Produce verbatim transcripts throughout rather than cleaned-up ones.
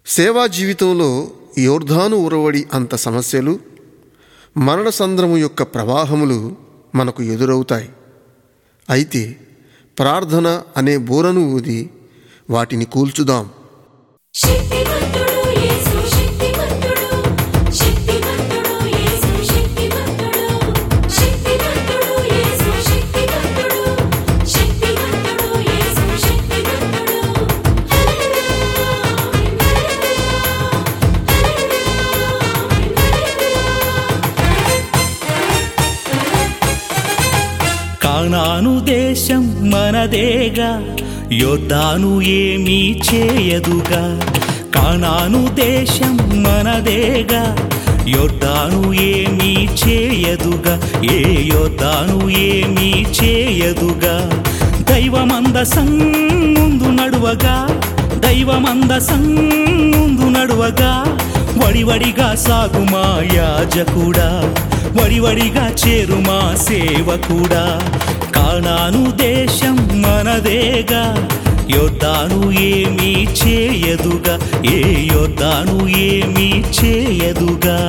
సేవా జీవితంలో యోర్దాను ఉరవడి అంత సమస్యలు, మరణ సంద్రము యొక్క ప్రవాహములు మనకు ఎదురవుతాయి. అయితే ప్రార్థన అనే బూరను ఊది వాటిని కూల్చుదాం. కానాను దేశం మనదేగా, యోర్దాను ఏమీ చేయదుగా. కానాను దేశం మనదేగా, యోర్దాను ఏమీ చేయదుగా. ఏ యోర్దాను ఏమీ చేయదుగా. దైవమందసం ముందు నడువగా, దైవమందసం ముందు నడువగా, వడివడిగా సాగుమా యాజకుడా, వడివడిగా చేరుమా సేవకుడా. కానాను దేశం మనదేగా, యోర్దాను ఏమీ చేయదుగా. ఏ యోర్దాను ఏమీ చేయదుగా.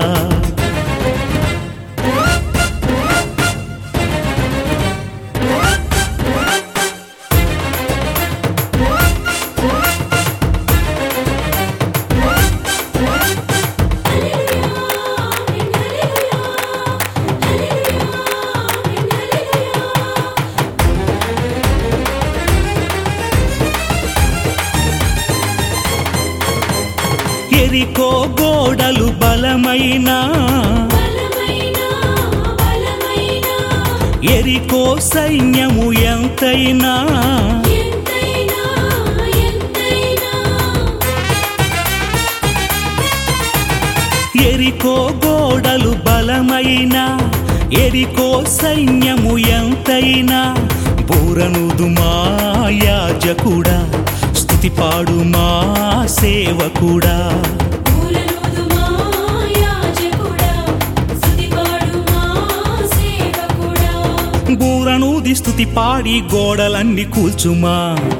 ఎరికో గోడలు బలమైన, ఎరికో సైన్యము ఎంతైనా, ఎరికో గోడలు బలమైన, ఎరికో సైన్యము ఎంతైనా, బూరనుదు మా యాజకుడా, స్తుతి పాడు మా సేవకుడా. బూరనూది స్తుతి పాడి గోడలన్నీ కూల్చుమా.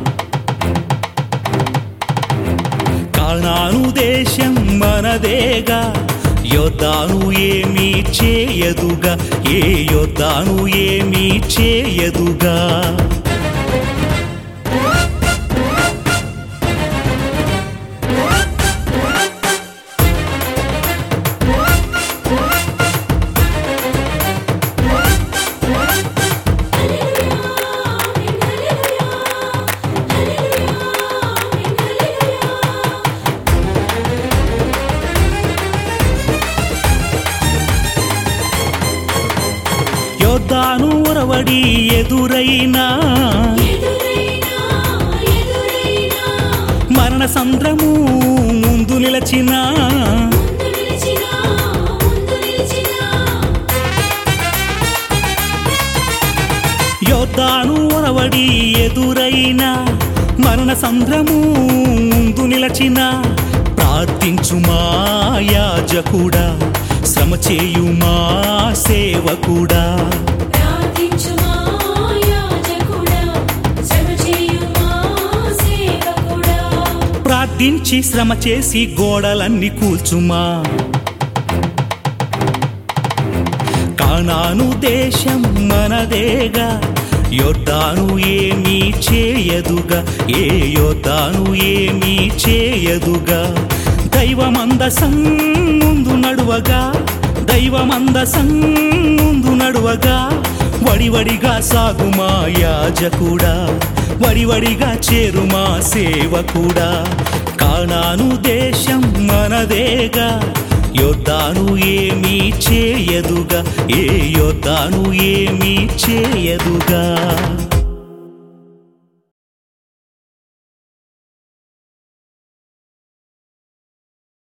కానాను దేశం మనదేగా, యోర్దాను ఏమీ చేయదుగా. ఏ యోర్దాను ఏమీ చేయదుగా. యోర్దాను ఉరవడి ఎదురైనా, మరణ సంద్రము ముందు నిలచిన, యోర్దాను ఉరవడి ఎదురైనా, మరణ సంద్రము ముందు నిలచిన, ప్రార్థించుమా యాజకుడా, శ్రమ చేయుమా సేవకుడా. ప్రార్థించి శ్రమ చేసి గోడలన్నీ కూల్చుమా. కానాను దేశం మనదేగా, యోర్దాను ఏమీ చేయదుగా. ఏ యోర్దాను ఏమీ చేయదుగా. దైవమందసం ముందు నడువగా, దైవమందసం ముందు నడువగా, వడివడిగా సాగుమా యాజకుడా, వడివడిగా చేరుమా సేవకుడా. కానాను దేశం మనదేగా, యోర్దాను ఏమీ చేయదుగా. ఏ యోర్దాను ఏమీ చేయదుగా.